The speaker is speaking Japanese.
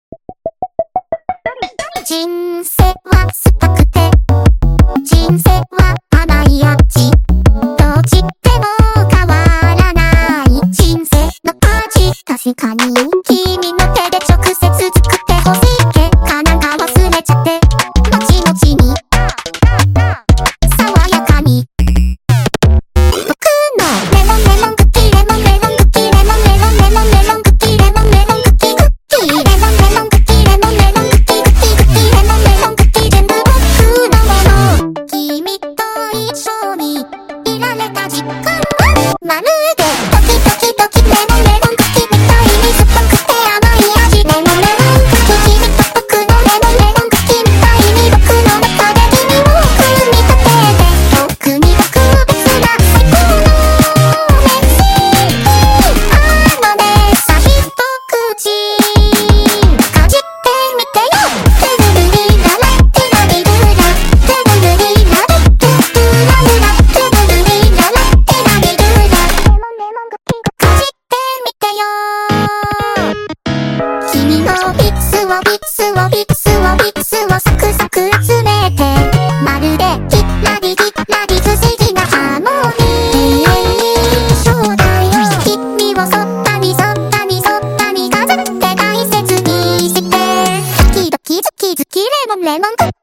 人生は酸っぱくて、人生は甘い味。どっちでも変わらない人生の味。確かに君の手で直接作ってほしい結果なんか忘れちゃって、後々に爽やかに僕のレモンレモンクッキーレモンレモンクッキーレモンレモンレモンレモンクッキーレモンレモンクッキークッキーレモンレモンクッキーレモンレモンクッキークッキークッキーレモンレモンクッキー全部僕のもの。君と一緒にいられた時間はまるでドキドキドキレモンレモンクッキーみたいに酸っぱくて甘い味。レモンレモンクッキー君と僕のレモンレモンクッキーみたいに僕の中で君を組み立てて特に特別な最高のレシピ。あのねさ一口かじってみてよ。ルルルリララテラリルラルルルリララトゥトゥラルラルルルリララテラリルラレモンレモンクッキーかじってみてよ。君のビッツをビッツをビッツをビッツをサクサク集めてまるでヒッラリヒッラリ不思議なハーモニーそうだよ。君をそったりそったりそったり飾って大切にしてドキドキズキズキレモンレモンクッ